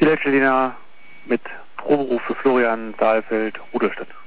Kieler Italiener mit Proberuf für Florian Saalfeld, Rudolstadt.